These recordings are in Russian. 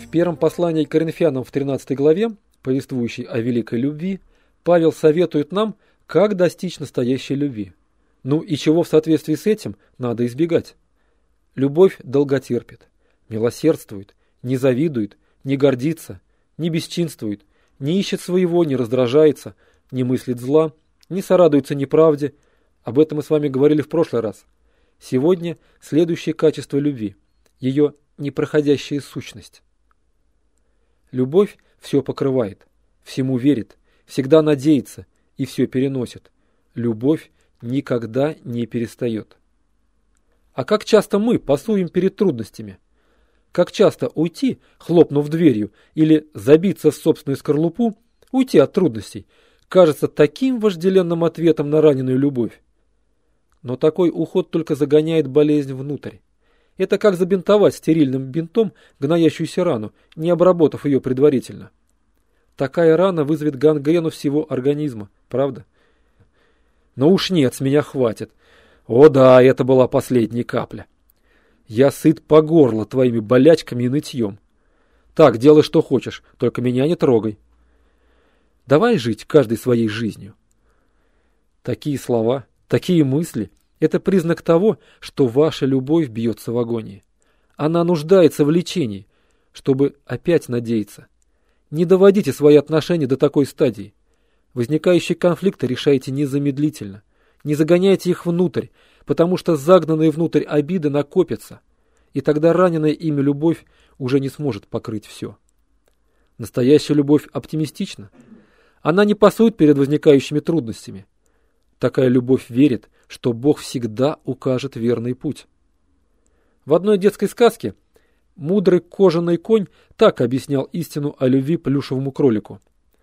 первом послании к Коринфянам в 13 главе, повествующей о великой любви, Павел советует нам, как достичь настоящей любви. Ну и чего в соответствии с этим надо избегать? Любовь долготерпит, милосердствует, не завидует, не гордится, не бесчинствует, не ищет своего, не раздражается, не мыслит зла, не сорадуется неправде. Об этом мы с вами говорили в прошлый раз. Сегодня следующее качество любви – ее непроходящая сущность. Любовь все покрывает, всему верит, всегда надеется и все переносит. Любовь никогда не перестает. А как часто мы пасуем перед трудностями? Как часто уйти, хлопнув дверью, или забиться в собственную скорлупу, уйти от трудностей, кажется таким вожделенным ответом на раненую любовь? Но такой уход только загоняет болезнь внутрь. Это как забинтовать стерильным бинтом гноящуюся рану, не обработав ее предварительно. Такая рана вызовет гангрену всего организма, правда? Но уж нет, с меня хватит. О да, это была последняя капля. Я сыт по горло твоими болячками и нытьем. Так, делай, что хочешь, только меня не трогай. Давай жить каждой своей жизнью. Такие слова, такие мысли – это признак того, что ваша любовь бьется в агонии. Она нуждается в лечении, чтобы опять надеяться. Не доводите свои отношения до такой стадии. Возникающие конфликты решайте незамедлительно. Не загоняйте их внутрь, потому что загнанные внутрь обиды накопятся, и тогда раненая ими любовь уже не сможет покрыть все. Настоящая любовь оптимистична. Она не пасует перед возникающими трудностями. Такая любовь верит, что Бог всегда укажет верный путь. В одной детской сказке мудрый кожаный конь так объяснял истину о любви плюшевому кролику.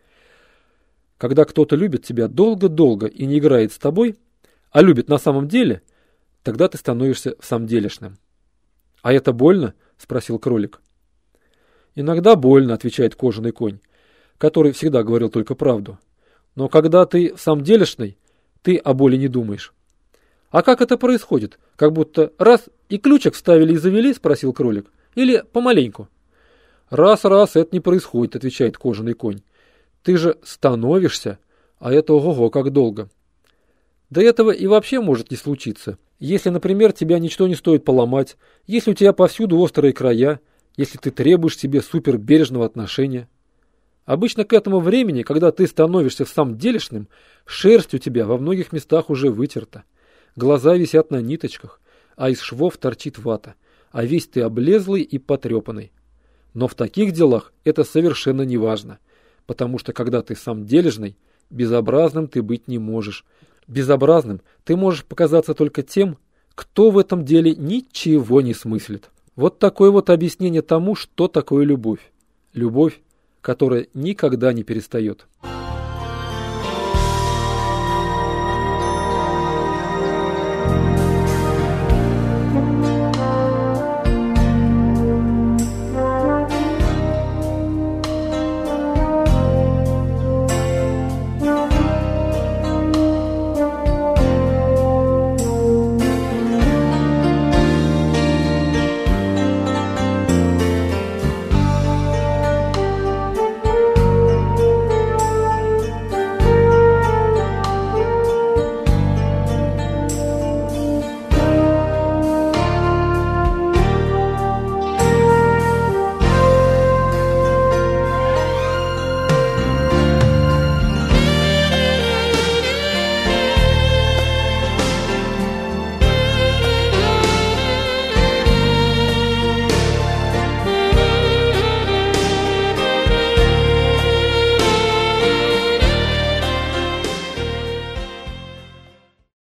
Когда кто-то любит тебя долго-долго и не играет с тобой, а любит на самом деле, тогда ты становишься всамделишным. «А это больно?» – спросил кролик. «Иногда больно», – отвечает кожаный конь, который всегда говорил только правду. «Но когда ты всамделишный, ты о боли не думаешь». «А как это происходит? Как будто раз и ключик вставили и завели?» – спросил кролик. «Или помаленьку?» «Раз, это не происходит», – отвечает кожаный конь. «Ты же становишься, а это ого-го как долго». Да этого и вообще может не случиться. Если, например, тебя ничто не стоит поломать, если у тебя повсюду острые края, если ты требуешь себе супербережного отношения. Обычно к этому времени, когда ты становишься всамделишным, шерсть у тебя во многих местах уже вытерта, глаза висят на ниточках, а из швов торчит вата, а весь ты облезлый и потрепанный. Но в таких делах это совершенно не важно, потому что когда ты самдележный, безобразным ты быть не можешь. Безобразным ты можешь показаться только тем, кто в этом деле ничего не смыслит. Вот такое вот объяснение тому, что такое любовь. Любовь, которая никогда не перестает.